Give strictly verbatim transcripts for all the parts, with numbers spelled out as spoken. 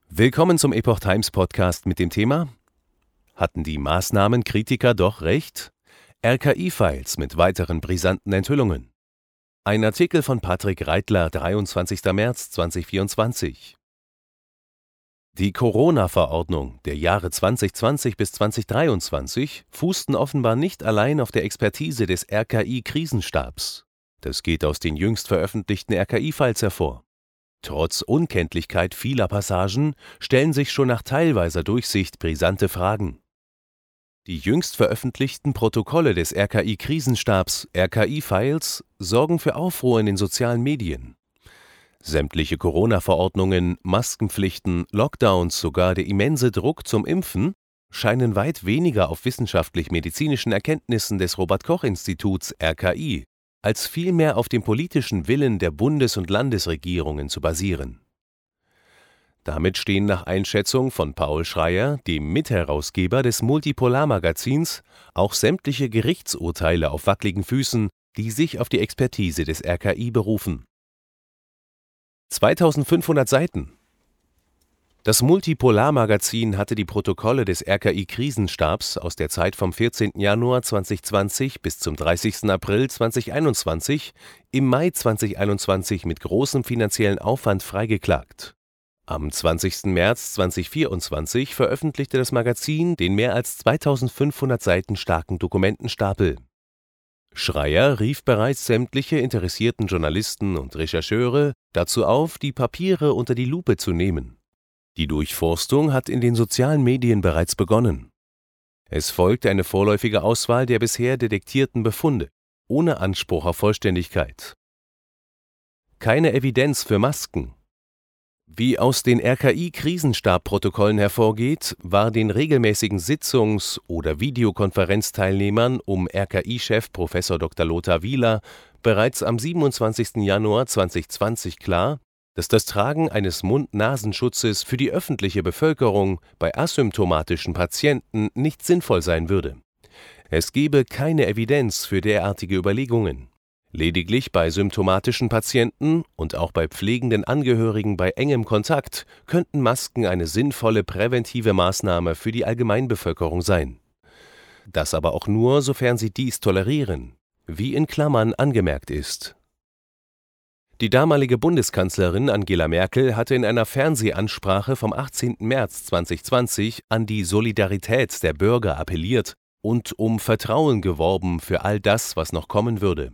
Willkommen zum Epoch Times Podcast mit dem Thema: Hatten die Maßnahmenkritiker doch recht? R K I-Files mit weiteren brisanten Enthüllungen. Ein Artikel von Patrick Reitler, dreiundzwanzigster März zweitausendvierundzwanzig. Die Corona-Verordnung der Jahre zweitausendzwanzig bis zweitausenddreiundzwanzig fußten offenbar nicht allein auf der Expertise des R K I-Krisenstabs. Das geht aus den jüngst veröffentlichten R K I-Files hervor. Trotz Unkenntlichkeit vieler Passagen stellen sich schon nach teilweiser Durchsicht brisante Fragen. Die jüngst veröffentlichten Protokolle des R K I-Krisenstabs, R K I-Files, sorgen für Aufruhr in den sozialen Medien. Sämtliche Corona-Verordnungen, Maskenpflichten, Lockdowns, sogar der immense Druck zum Impfen scheinen weit weniger auf wissenschaftlich-medizinischen Erkenntnissen des Robert-Koch-Instituts R K I als vielmehr auf dem politischen Willen der Bundes- und Landesregierungen zu basieren. Damit stehen nach Einschätzung von Paul Schreyer, dem Mitherausgeber des Multipolar-Magazins, auch sämtliche Gerichtsurteile auf wackligen Füßen, die sich auf die Expertise des R K I berufen. zweitausendfünfhundert Seiten. Das Multipolar-Magazin hatte die Protokolle des R K I-Krisenstabs aus der Zeit vom vierzehnten Januar zweitausendzwanzig bis zum dreißigsten April zweitausendeinundzwanzig im Mai zweitausendeinundzwanzig mit großem finanziellen Aufwand freigeklagt. Am zwanzigsten März zweitausendvierundzwanzig veröffentlichte das Magazin den mehr als zweitausendfünfhundert Seiten starken Dokumentenstapel. Schreyer rief bereits sämtliche interessierten Journalisten und Rechercheure dazu auf, die Papiere unter die Lupe zu nehmen. Die Durchforstung hat in den sozialen Medien bereits begonnen. Es folgt eine vorläufige Auswahl der bisher detektierten Befunde, ohne Anspruch auf Vollständigkeit. Keine Evidenz für Masken. Wie aus den R K I-Krisenstab-Protokollen hervorgeht, war den regelmäßigen Sitzungs- oder Videokonferenzteilnehmern um R K I-Chef Professor Doktor Lothar Wieler bereits am siebenundzwanzigsten Januar zweitausendzwanzig klar, dass das Tragen eines Mund-Nasenschutzes für die öffentliche Bevölkerung bei asymptomatischen Patienten nicht sinnvoll sein würde. Es gebe keine Evidenz für derartige Überlegungen. Lediglich bei symptomatischen Patienten und auch bei pflegenden Angehörigen bei engem Kontakt könnten Masken eine sinnvolle präventive Maßnahme für die Allgemeinbevölkerung sein. Das aber auch nur, sofern sie dies tolerieren, wie in Klammern angemerkt ist. Die damalige Bundeskanzlerin Angela Merkel hatte in einer Fernsehansprache vom achtzehnten März zweitausendzwanzig an die Solidarität der Bürger appelliert und um Vertrauen geworben für all das, was noch kommen würde.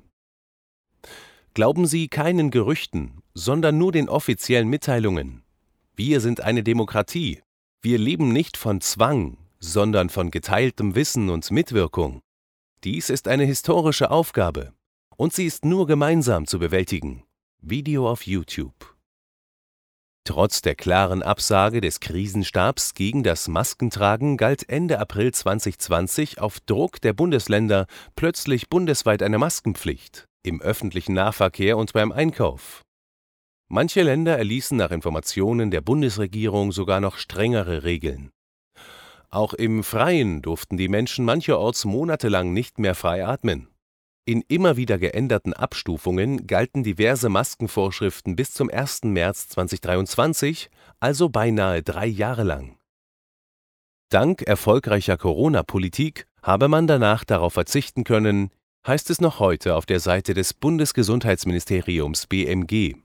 Glauben Sie keinen Gerüchten, sondern nur den offiziellen Mitteilungen. Wir sind eine Demokratie. Wir leben nicht von Zwang, sondern von geteiltem Wissen und Mitwirkung. Dies ist eine historische Aufgabe und sie ist nur gemeinsam zu bewältigen. Video auf YouTube. Trotz der klaren Absage des Krisenstabs gegen das Maskentragen galt Ende April zweitausendzwanzig auf Druck der Bundesländer plötzlich bundesweit eine Maskenpflicht im öffentlichen Nahverkehr und beim Einkauf. Manche Länder erließen nach Informationen der Bundesregierung sogar noch strengere Regeln. Auch im Freien durften die Menschen mancherorts monatelang nicht mehr frei atmen. In immer wieder geänderten Abstufungen galten diverse Maskenvorschriften bis zum ersten März zweitausenddreiundzwanzig, also beinahe drei Jahre lang. Dank erfolgreicher Corona-Politik habe man danach darauf verzichten können, heißt es noch heute auf der Seite des Bundesgesundheitsministeriums B M G.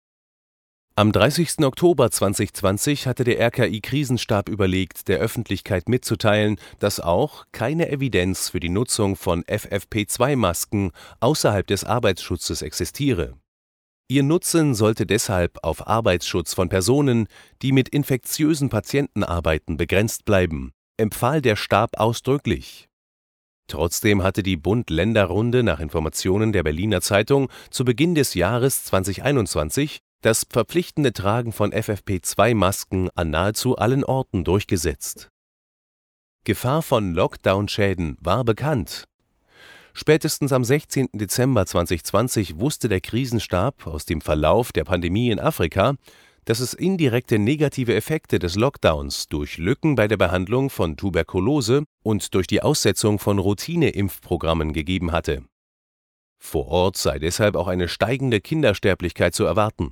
Am dreißigsten Oktober zweitausendzwanzig hatte der R K I-Krisenstab überlegt, der Öffentlichkeit mitzuteilen, dass auch keine Evidenz für die Nutzung von F F P zwei Masken außerhalb des Arbeitsschutzes existiere. Ihr Nutzen sollte deshalb auf Arbeitsschutz von Personen, die mit infektiösen Patienten arbeiten, begrenzt bleiben, empfahl der Stab ausdrücklich. Trotzdem hatte die Bund-Länder-Runde nach Informationen der Berliner Zeitung zu Beginn des Jahres zweitausendeinundzwanzig das verpflichtende Tragen von F F P zwei Masken an nahezu allen Orten durchgesetzt. Gefahr von Lockdown-Schäden war bekannt. Spätestens am sechzehnten Dezember zweitausendzwanzig wusste der Krisenstab aus dem Verlauf der Pandemie in Afrika, dass es indirekte negative Effekte des Lockdowns durch Lücken bei der Behandlung von Tuberkulose und durch die Aussetzung von Routine-Impfprogrammen gegeben hatte. Vor Ort sei deshalb auch eine steigende Kindersterblichkeit zu erwarten.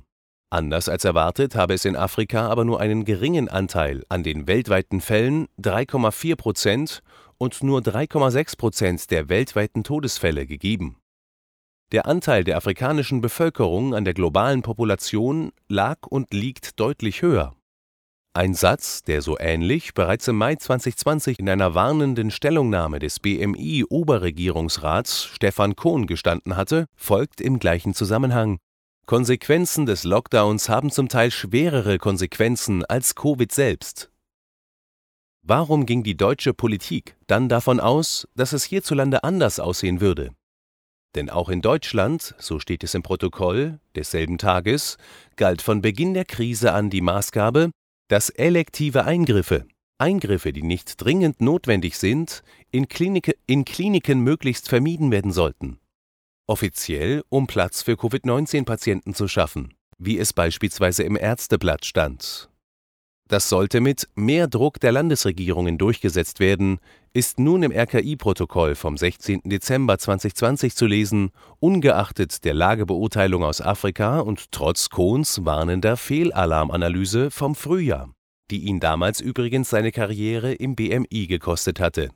Anders als erwartet habe es in Afrika aber nur einen geringen Anteil an den weltweiten Fällen (drei Komma vier Prozent) und nur drei Komma sechs Prozent der weltweiten Todesfälle gegeben. Der Anteil der afrikanischen Bevölkerung an der globalen Population lag und liegt deutlich höher. Ein Satz, der so ähnlich bereits im Mai zweitausendzwanzig in einer warnenden Stellungnahme des B M I-Oberregierungsrats Stefan Cohn gestanden hatte, folgt im gleichen Zusammenhang: Konsequenzen des Lockdowns haben zum Teil schwerere Konsequenzen als Covid selbst. Warum ging die deutsche Politik dann davon aus, dass es hierzulande anders aussehen würde? Denn auch in Deutschland, so steht es im Protokoll desselben Tages, galt von Beginn der Krise an die Maßgabe, dass elektive Eingriffe, Eingriffe, die nicht dringend notwendig sind, in, Klinike, in Kliniken möglichst vermieden werden sollten. Offiziell, um Platz für Covid neunzehn Patienten zu schaffen, wie es beispielsweise im Ärzteblatt stand. Das sollte mit mehr Druck der Landesregierungen durchgesetzt werden, ist nun im R K I-Protokoll vom sechzehnten Dezember zweitausendzwanzig zu lesen, ungeachtet der Lagebeurteilung aus Afrika und trotz Kohns warnender Fehlalarmanalyse vom Frühjahr, die ihn damals übrigens seine Karriere im B M I gekostet hatte.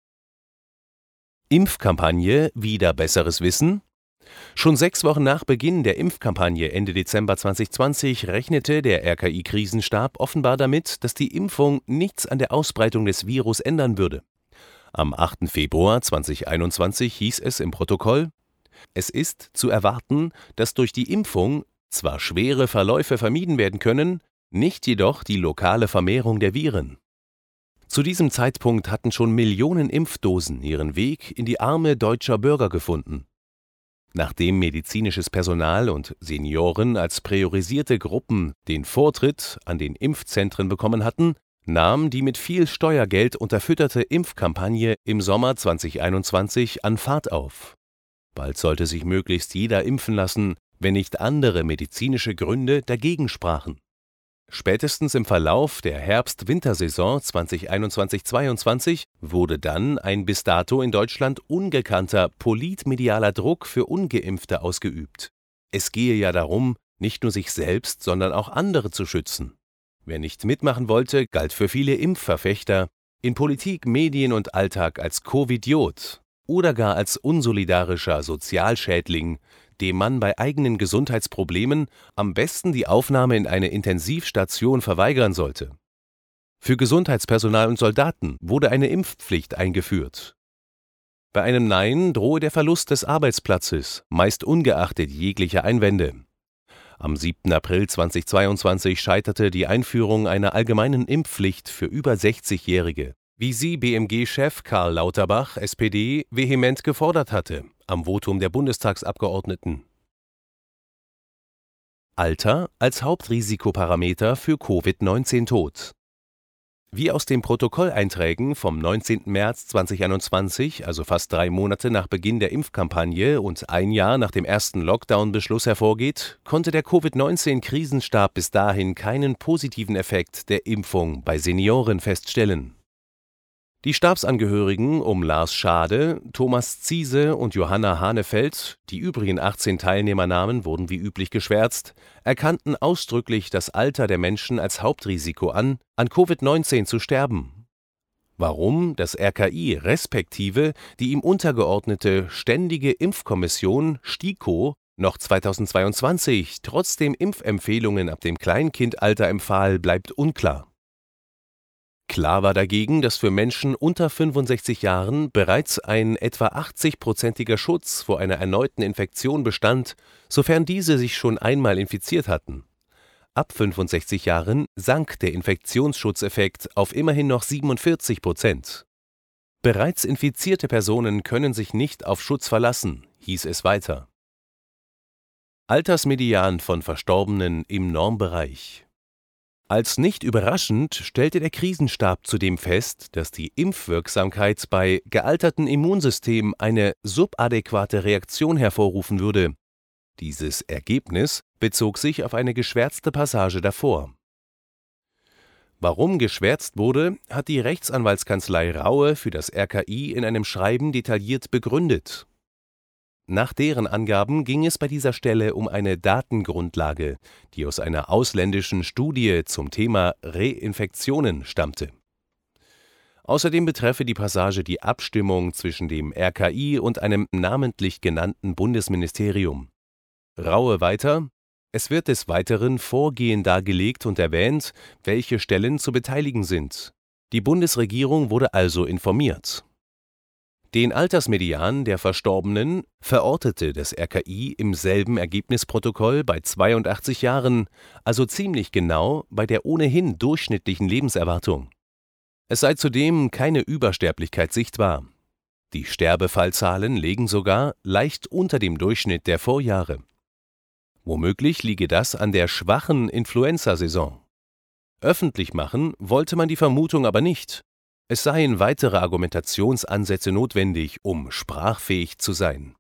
Impfkampagne wider besseres Wissen? Schon sechs Wochen nach Beginn der Impfkampagne Ende Dezember zweitausendzwanzig rechnete der R K I-Krisenstab offenbar damit, dass die Impfung nichts an der Ausbreitung des Virus ändern würde. Am achten Februar zweitausendeinundzwanzig hieß es im Protokoll: Es ist zu erwarten, dass durch die Impfung zwar schwere Verläufe vermieden werden können, nicht jedoch die lokale Vermehrung der Viren. Zu diesem Zeitpunkt hatten schon Millionen Impfdosen ihren Weg in die Arme deutscher Bürger gefunden. Nachdem medizinisches Personal und Senioren als priorisierte Gruppen den Vortritt an den Impfzentren bekommen hatten, nahm die mit viel Steuergeld unterfütterte Impfkampagne im Sommer zweitausendeinundzwanzig an Fahrt auf. Bald sollte sich möglichst jeder impfen lassen, wenn nicht andere medizinische Gründe dagegen sprachen. Spätestens im Verlauf der Herbst-Wintersaison zweitausendeinundzwanzig zweiundzwanzig wurde dann ein bis dato in Deutschland ungekannter politmedialer Druck für Ungeimpfte ausgeübt. Es gehe ja darum, nicht nur sich selbst, sondern auch andere zu schützen. Wer nicht mitmachen wollte, galt für viele Impfverfechter in Politik, Medien und Alltag als Covidiot oder gar als unsolidarischer Sozialschädling, dem man bei eigenen Gesundheitsproblemen am besten die Aufnahme in eine Intensivstation verweigern sollte. Für Gesundheitspersonal und Soldaten wurde eine Impfpflicht eingeführt. Bei einem Nein drohe der Verlust des Arbeitsplatzes, meist ungeachtet jeglicher Einwände. Am siebten April zweitausendzweiundzwanzig scheiterte die Einführung einer allgemeinen Impfpflicht für über sechzigjährige, wie sie B M G-Chef Karl Lauterbach, S P D, vehement gefordert hatte, am Votum der Bundestagsabgeordneten. Alter als Hauptrisikoparameter für Covid neunzehn Tod. Wie aus den Protokolleinträgen vom neunzehnten März zweitausendeinundzwanzig, also fast drei Monate nach Beginn der Impfkampagne und ein Jahr nach dem ersten Lockdown-Beschluss hervorgeht, konnte der Covid neunzehn Krisenstab bis dahin keinen positiven Effekt der Impfung bei Senioren feststellen. Die Stabsangehörigen um Lars Schade, Thomas Ziese und Johanna Hanefeld, die übrigen achtzehn Teilnehmernamen wurden wie üblich geschwärzt, erkannten ausdrücklich das Alter der Menschen als Hauptrisiko an, an Covid neunzehn zu sterben. Warum das R K I respektive die ihm untergeordnete Ständige Impfkommission STIKO noch zweitausendzweiundzwanzig trotzdem Impfempfehlungen ab dem Kleinkindalter empfahl, bleibt unklar. Klar war dagegen, dass für Menschen unter fünfundsechzig Jahren bereits ein etwa achtzig-prozentiger Schutz vor einer erneuten Infektion bestand, sofern diese sich schon einmal infiziert hatten. Ab fünfundsechzig Jahren sank der Infektionsschutzeffekt auf immerhin noch siebenundvierzig Prozent. Bereits infizierte Personen können sich nicht auf Schutz verlassen, hieß es weiter. Altersmedian von Verstorbenen im Normbereich. Als nicht überraschend stellte der Krisenstab zudem fest, dass die Impfwirksamkeit bei gealterten Immunsystemen eine subadäquate Reaktion hervorrufen würde. Dieses Ergebnis bezog sich auf eine geschwärzte Passage davor. Warum geschwärzt wurde, hat die Rechtsanwaltskanzlei Raue für das R K I in einem Schreiben detailliert begründet. Nach deren Angaben ging es bei dieser Stelle um eine Datengrundlage, die aus einer ausländischen Studie zum Thema Reinfektionen stammte. Außerdem betreffe die Passage die Abstimmung zwischen dem R K I und einem namentlich genannten Bundesministerium. Raue weiter: Es wird des Weiteren Vorgehen dargelegt und erwähnt, welche Stellen zu beteiligen sind. Die Bundesregierung wurde also informiert. Den Altersmedian der Verstorbenen verortete das R K I im selben Ergebnisprotokoll bei zweiundachtzig Jahren, also ziemlich genau bei der ohnehin durchschnittlichen Lebenserwartung. Es sei zudem keine Übersterblichkeit sichtbar. Die Sterbefallzahlen lägen sogar leicht unter dem Durchschnitt der Vorjahre. Womöglich liege das an der schwachen Influenza-Saison. Öffentlich machen wollte man die Vermutung aber nicht. Es seien weitere Argumentationsansätze notwendig, um sprachfähig zu sein.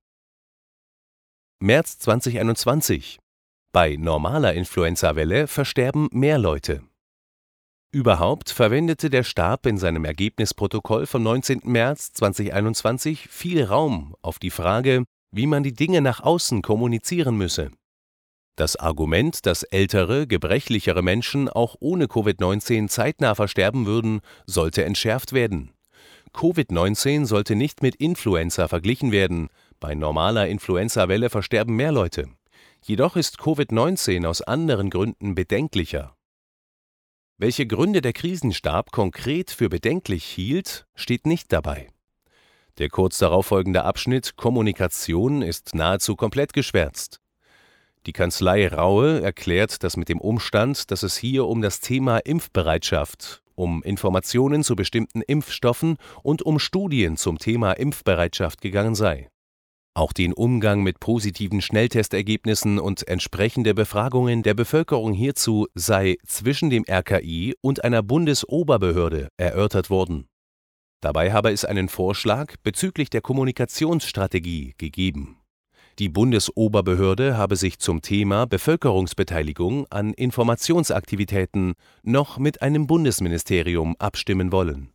März zweitausendeinundzwanzig: Bei normaler Influenza-Welle versterben mehr Leute. Überhaupt verwendete der Stab in seinem Ergebnisprotokoll vom neunzehnten März zweitausendeinundzwanzig viel Raum auf die Frage, wie man die Dinge nach außen kommunizieren müsse. Das Argument, dass ältere, gebrechlichere Menschen auch ohne Covid neunzehn zeitnah versterben würden, sollte entschärft werden. Covid neunzehn sollte nicht mit Influenza verglichen werden. Bei normaler Influenza-Welle versterben mehr Leute. Jedoch ist Covid neunzehn aus anderen Gründen bedenklicher. Welche Gründe der Krisenstab konkret für bedenklich hielt, steht nicht dabei. Der kurz darauf folgende Abschnitt Kommunikation ist nahezu komplett geschwärzt. Die Kanzlei Raue erklärt das mit dem Umstand, dass es hier um das Thema Impfbereitschaft, um Informationen zu bestimmten Impfstoffen und um Studien zum Thema Impfbereitschaft gegangen sei. Auch den Umgang mit positiven Schnelltestergebnissen und entsprechende Befragungen der Bevölkerung hierzu sei zwischen dem R K I und einer Bundesoberbehörde erörtert worden. Dabei habe es einen Vorschlag bezüglich der Kommunikationsstrategie gegeben. Die Bundesoberbehörde habe sich zum Thema Bevölkerungsbeteiligung an Informationsaktivitäten noch mit einem Bundesministerium abstimmen wollen.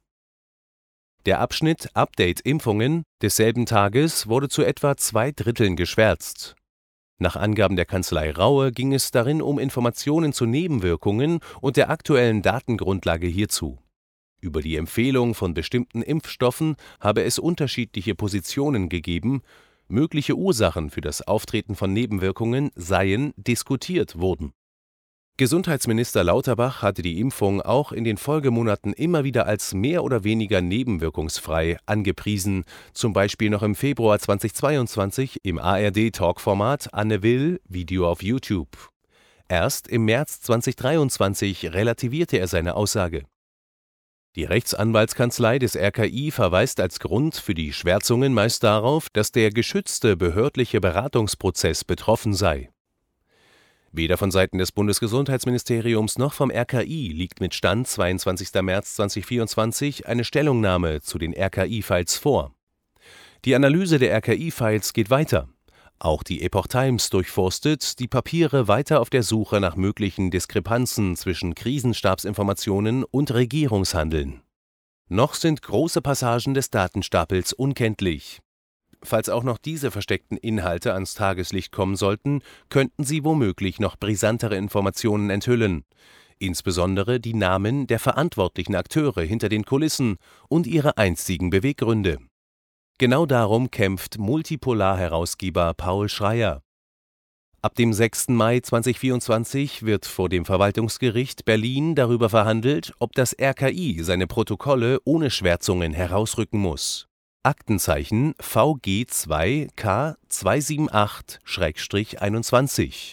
Der Abschnitt Update Impfungen desselben Tages wurde zu etwa zwei Dritteln geschwärzt. Nach Angaben der Kanzlei Raue ging es darin um Informationen zu Nebenwirkungen und der aktuellen Datengrundlage hierzu. Über die Empfehlung von bestimmten Impfstoffen habe es unterschiedliche Positionen gegeben. Mögliche Ursachen für das Auftreten von Nebenwirkungen seien diskutiert worden. Gesundheitsminister Lauterbach hatte die Impfung auch in den Folgemonaten immer wieder als mehr oder weniger nebenwirkungsfrei angepriesen, zum Beispiel noch im Februar zweitausendzweiundzwanzig im A R D-Talkformat Anne Will, Video auf YouTube. Erst im März zweitausenddreiundzwanzig relativierte er seine Aussage. Die Rechtsanwaltskanzlei des R K I verweist als Grund für die Schwärzungen meist darauf, dass der geschützte behördliche Beratungsprozess betroffen sei. Weder von Seiten des Bundesgesundheitsministeriums noch vom R K I liegt mit Stand zweiundzwanzigster März zweitausendvierundzwanzig eine Stellungnahme zu den R K I-Files vor. Die Analyse der R K I-Files geht weiter. Auch die Epoch Times durchforstet die Papiere weiter auf der Suche nach möglichen Diskrepanzen zwischen Krisenstabsinformationen und Regierungshandeln. Noch sind große Passagen des Datenstapels unkenntlich. Falls auch noch diese versteckten Inhalte ans Tageslicht kommen sollten, könnten sie womöglich noch brisantere Informationen enthüllen, insbesondere die Namen der verantwortlichen Akteure hinter den Kulissen und ihre einstigen Beweggründe. Genau darum kämpft Multipolar-Herausgeber Paul Schreyer. Ab dem sechsten Mai zweitausendvierundzwanzig wird vor dem Verwaltungsgericht Berlin darüber verhandelt, ob das R K I seine Protokolle ohne Schwärzungen herausrücken muss. Aktenzeichen V G zwei K zwei sieben acht einundzwanzig.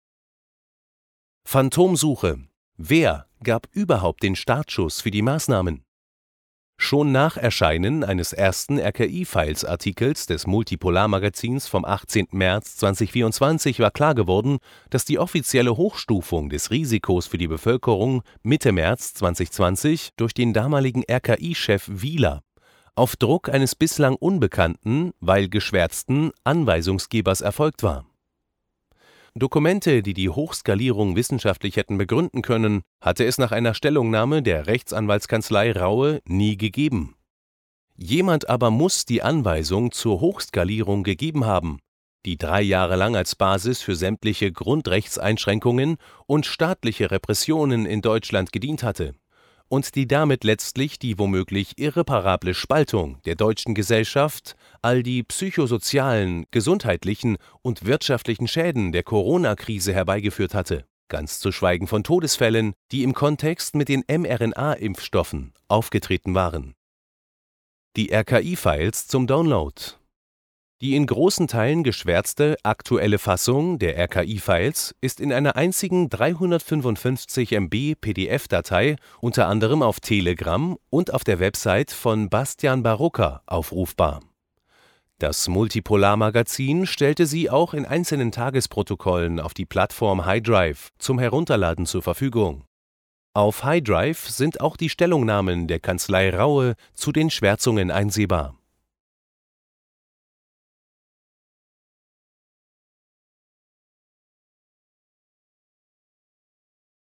Phantomsuche. Wer gab überhaupt den Startschuss für die Maßnahmen? Schon nach Erscheinen eines ersten R K I-Files-Artikels des Multipolar-Magazins vom achtzehnten März zweitausendvierundzwanzig war klar geworden, dass die offizielle Hochstufung des Risikos für die Bevölkerung Mitte März zweitausendzwanzig durch den damaligen R K I-Chef Wieler auf Druck eines bislang unbekannten, weil geschwärzten Anweisungsgebers erfolgt war. Dokumente, die die Hochskalierung wissenschaftlich hätten begründen können, hatte es nach einer Stellungnahme der Rechtsanwaltskanzlei Raue nie gegeben. Jemand aber muss die Anweisung zur Hochskalierung gegeben haben, die drei Jahre lang als Basis für sämtliche Grundrechtseinschränkungen und staatliche Repressionen in Deutschland gedient hatte und die damit letztlich die womöglich irreparable Spaltung der deutschen Gesellschaft, all die psychosozialen, gesundheitlichen und wirtschaftlichen Schäden der Corona-Krise herbeigeführt hatte, ganz zu schweigen von Todesfällen, die im Kontext mit den mRNA-Impfstoffen aufgetreten waren. Die R K I-Files zum Download. Die in großen Teilen geschwärzte aktuelle Fassung der R K I-Files ist in einer einzigen dreihundertfünfundfünfzig Megabyte P D F-Datei unter anderem auf Telegram und auf der Website von Bastian Barocca aufrufbar. Das Multipolar-Magazin stellte sie auch in einzelnen Tagesprotokollen auf die Plattform HiDrive zum Herunterladen zur Verfügung. Auf HiDrive sind auch die Stellungnahmen der Kanzlei Raue zu den Schwärzungen einsehbar.